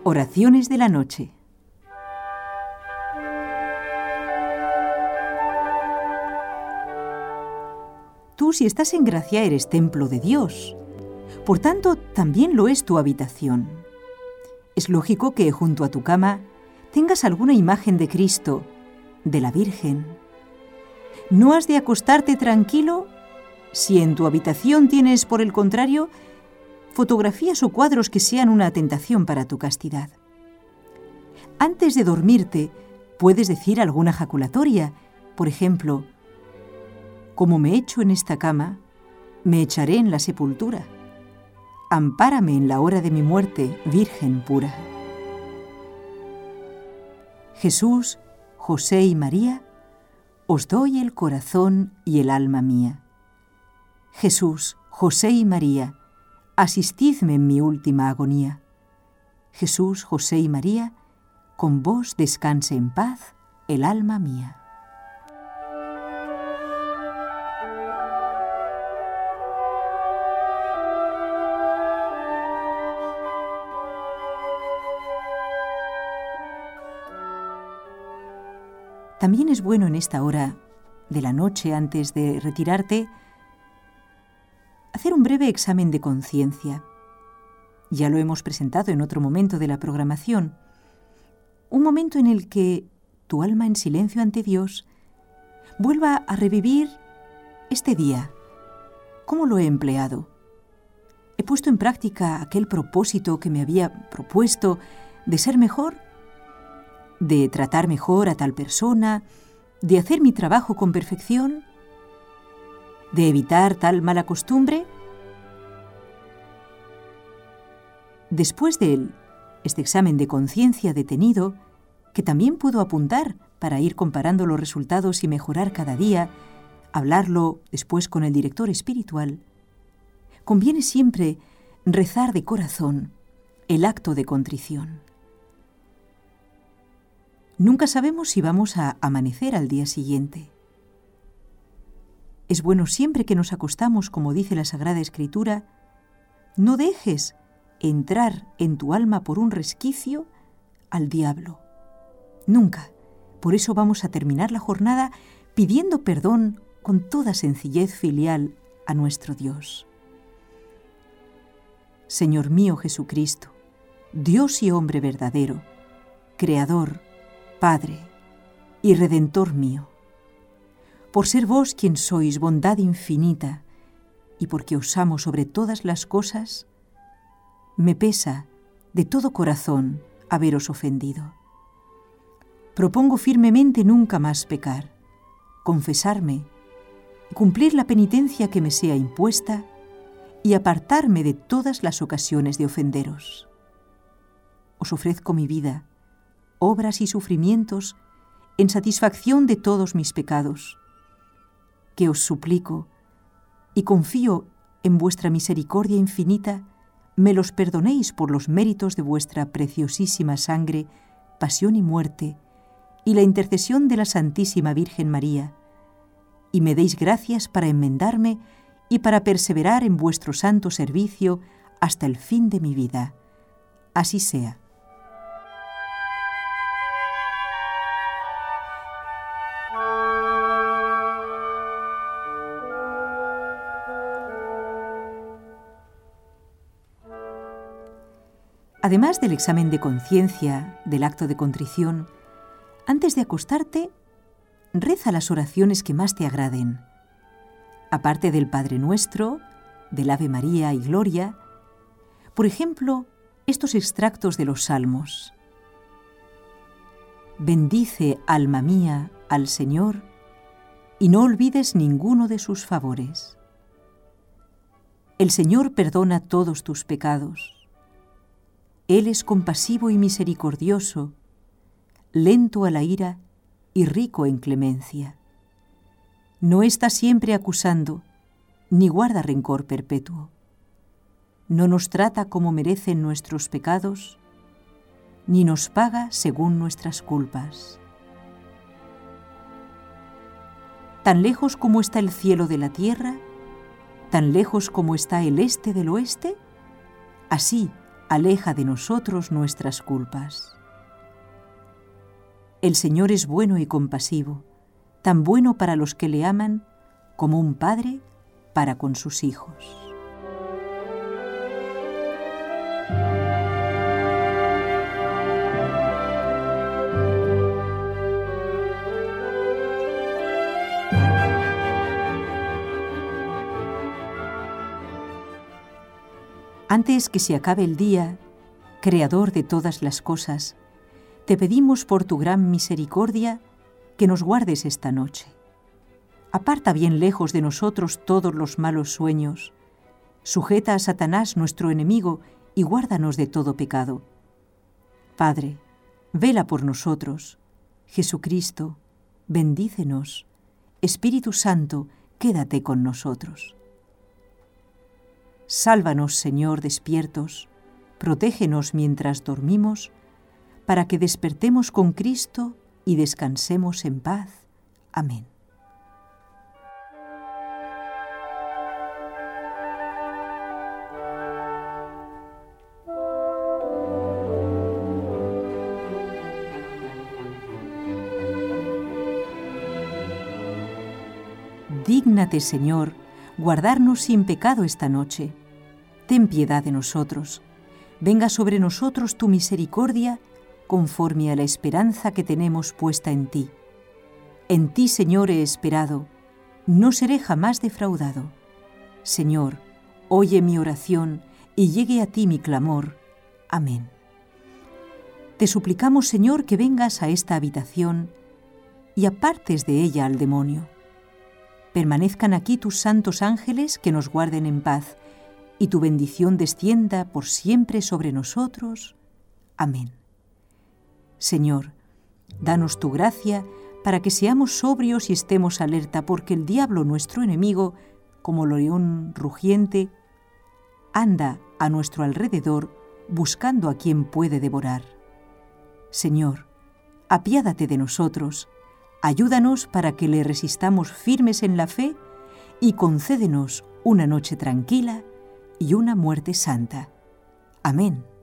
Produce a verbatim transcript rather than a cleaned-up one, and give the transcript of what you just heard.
Oraciones de la noche. Tú, si estás en gracia, eres templo de Dios. Por tanto, también lo es tu habitación. Es lógico que junto a tu cama tengas alguna imagen de Cristo, de la Virgen. No has de acostarte tranquilo si en tu habitación tienes, por el contrario, fotografías o cuadros que sean una tentación para tu castidad. Antes de dormirte, puedes decir alguna jaculatoria, por ejemplo, como me echo en esta cama, me echaré en la sepultura. Ampárame en la hora de mi muerte, Virgen pura. Jesús, José y María, os doy el corazón y el alma mía. Jesús, José y María, asistidme en mi última agonía. Jesús, José y María, con vos descanse en paz el alma mía. También es bueno en esta hora de la noche, antes de retirarte, hacer un breve examen de conciencia. Ya lo hemos presentado en otro momento de la programación. Un momento en el que tu alma en silencio ante Dios vuelva a revivir este día. ¿Cómo lo he empleado? ¿He puesto en práctica aquel propósito que me había propuesto de ser mejor? ¿De tratar mejor a tal persona? ¿De hacer mi trabajo con perfección? ¿De evitar tal mala costumbre? Después de él, este examen de conciencia detenido, que también puedo apuntar para ir comparando los resultados y mejorar cada día, hablarlo después con el director espiritual, conviene siempre rezar de corazón el acto de contrición. Nunca sabemos si vamos a amanecer al día siguiente. Es bueno siempre que nos acostamos, como dice la Sagrada Escritura, no dejes entrar en tu alma por un resquicio al diablo. Nunca. Por eso vamos a terminar la jornada pidiendo perdón con toda sencillez filial a nuestro Dios. Señor mío Jesucristo, Dios y hombre verdadero, Creador, Padre y Redentor mío, por ser vos quien sois bondad infinita y porque os amo sobre todas las cosas, me pesa de todo corazón haberos ofendido. Propongo firmemente nunca más pecar, confesarme, cumplir la penitencia que me sea impuesta y apartarme de todas las ocasiones de ofenderos. Os ofrezco mi vida, obras y sufrimientos en satisfacción de todos mis pecados, que os suplico y confío en vuestra misericordia infinita, me los perdonéis por los méritos de vuestra preciosísima sangre, pasión y muerte, y la intercesión de la Santísima Virgen María, y me deis gracias para enmendarme y para perseverar en vuestro santo servicio hasta el fin de mi vida. Así sea. Además del examen de conciencia, del acto de contrición, antes de acostarte, reza las oraciones que más te agraden. Aparte del Padre Nuestro, del Ave María y Gloria, por ejemplo, estos extractos de los Salmos. Bendice, alma mía, al Señor, y no olvides ninguno de sus favores. El Señor perdona todos tus pecados. Él es compasivo y misericordioso, lento a la ira y rico en clemencia. No está siempre acusando, ni guarda rencor perpetuo. No nos trata como merecen nuestros pecados, ni nos paga según nuestras culpas. Tan lejos como está el cielo de la tierra, tan lejos como está el este del oeste, así aleja de nosotros nuestras culpas. El Señor es bueno y compasivo, tan bueno para los que le aman como un padre para con sus hijos. Antes que se acabe el día, Creador de todas las cosas, te pedimos por tu gran misericordia que nos guardes esta noche. Aparta bien lejos de nosotros todos los malos sueños. Sujeta a Satanás, nuestro enemigo, y guárdanos de todo pecado. Padre, vela por nosotros. Jesucristo, bendícenos. Espíritu Santo, quédate con nosotros. Sálvanos, Señor, despiertos, protégenos mientras dormimos, para que despertemos con Cristo y descansemos en paz. Amén. Dígnate, Señor, guardarnos sin pecado esta noche. Ten piedad de nosotros. Venga sobre nosotros tu misericordia, conforme a la esperanza que tenemos puesta en ti. En ti, Señor, he esperado, no seré jamás defraudado. Señor, oye mi oración y llegue a ti mi clamor. Amén. Te suplicamos, Señor, que vengas a esta habitación y apartes de ella al demonio. Permanezcan aquí tus santos ángeles que nos guarden en paz, y tu bendición descienda por siempre sobre nosotros. Amén. Señor, danos tu gracia para que seamos sobrios y estemos alerta, porque el diablo, nuestro enemigo, como león rugiente, anda a nuestro alrededor buscando a quien puede devorar. Señor, apiádate de nosotros, ayúdanos para que le resistamos firmes en la fe y concédenos una noche tranquila y una muerte santa. Amén.